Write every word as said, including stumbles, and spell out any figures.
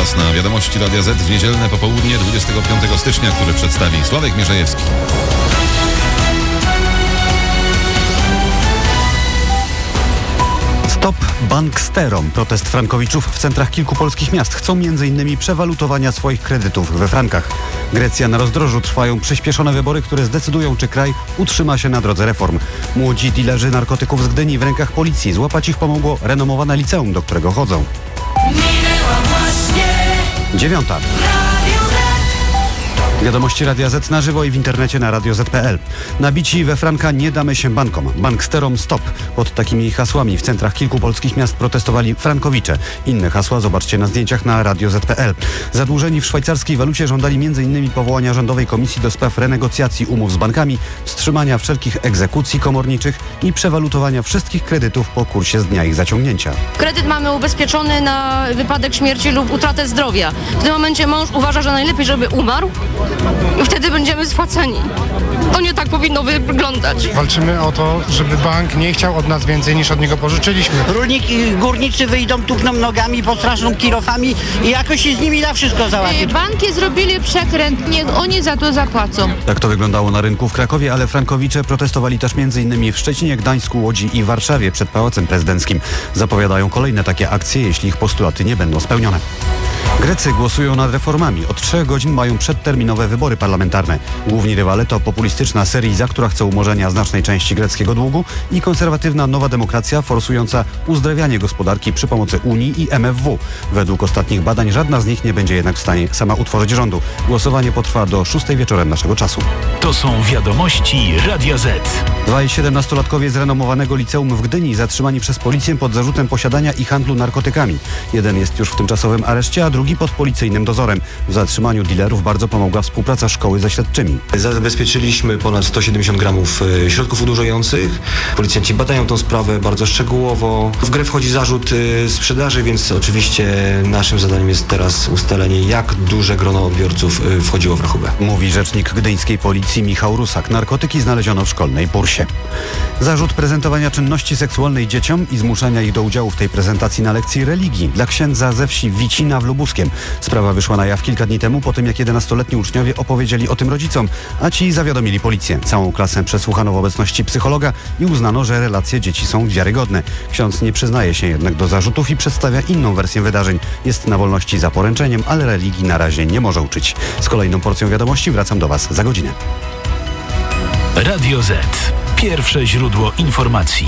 czas na wiadomości Radia Z w niedzielne popołudnie dwudziestego piątego stycznia, który przedstawi Sławek Mierzejewski. Stop banksterom. Protest frankowiczów w centrach kilku polskich miast. Chcą między innymi przewalutowania swoich kredytów we frankach. Grecja na rozdrożu. Trwają przyspieszone wybory, które zdecydują, czy kraj utrzyma się na drodze reform. Młodzi dilerzy narkotyków z Gdyni w rękach policji. Złapać ich pomogło renomowane liceum, do którego chodzą. Dziewiąta. Wiadomości Radia Z na żywo i w internecie na radio zet kropka pe el. Nabici we franka nie damy się bankom. Banksterom stop. Pod takimi hasłami w centrach kilku polskich miast protestowali frankowicze. Inne hasła zobaczcie na zdjęciach na radio zet kropka pe el. Zadłużeni w szwajcarskiej walucie żądali między innymi powołania Rządowej Komisji do spraw renegocjacji umów z bankami, wstrzymania wszelkich egzekucji komorniczych i przewalutowania wszystkich kredytów po kursie z dnia ich zaciągnięcia. Kredyt mamy ubezpieczony na wypadek śmierci lub utratę zdrowia. W tym momencie mąż uważa, że najlepiej, żeby umarł, i wtedy będziemy spłacani. To nie tak powinno wyglądać. Walczymy o to, żeby bank nie chciał od nas więcej, niż od niego pożyczyliśmy. Rolnicy i górnicy wyjdą, tupną nogami, postraszą kirofami i jakoś się z nimi da wszystko załatwić. Banki zrobili przekręt, niech oni za to zapłacą. Tak to wyglądało na rynku w Krakowie, ale frankowicze protestowali też między innymi w Szczecinie, Gdańsku, Łodzi i Warszawie przed Pałacem Prezydenckim. Zapowiadają kolejne takie akcje, jeśli ich postulaty nie będą spełnione. Grecy głosują nad reformami. Od trzech godzin mają przedterminowe wybory parlamentarne. Główni rywale to populistyczna Syriza, która chce umorzenia znacznej części greckiego długu, i konserwatywna Nowa Demokracja forsująca uzdrawianie gospodarki przy pomocy Unii i em ef wu. Według ostatnich badań żadna z nich nie będzie jednak w stanie sama utworzyć rządu. Głosowanie potrwa do szóstej wieczorem naszego czasu. To są wiadomości Radia Z. Dwaj siedemnastolatkowie z renomowanego liceum w Gdyni zatrzymani przez policję pod zarzutem posiadania i handlu narkotykami. Jeden jest już w tymczasowym areszcie, a drugi pod policyjnym dozorem. W zatrzymaniu dealerów bardzo pomogła współpraca szkoły ze śledczymi. Zabezpieczyliśmy ponad sto siedemdziesiąt gramów środków odurzających. Policjanci badają tą sprawę bardzo szczegółowo. W grę wchodzi zarzut sprzedaży, więc oczywiście naszym zadaniem jest teraz ustalenie, jak duże grono odbiorców wchodziło w rachubę. Mówi rzecznik gdyńskiej policji Michał Rusak. Narkotyki znaleziono w szkolnej bursie. Zarzut prezentowania czynności seksualnej dzieciom i zmuszania ich do udziału w tej prezentacji na lekcji religii dla księdza ze wsi Wicina w Lubuskiem. Sprawa wyszła na jaw kilka dni temu, po tym jak jedenastoletni uczniowie opowiedzieli o tym rodzicom, a ci zawiadomili policję. Całą klasę przesłuchano w obecności psychologa i uznano, że relacje dzieci są wiarygodne. Ksiądz nie przyznaje się jednak do zarzutów i przedstawia inną wersję wydarzeń. Jest na wolności za poręczeniem, ale religii na razie nie może uczyć. Z kolejną porcją wiadomości wracam do Was za godzinę. Radio Z. Pierwsze źródło informacji.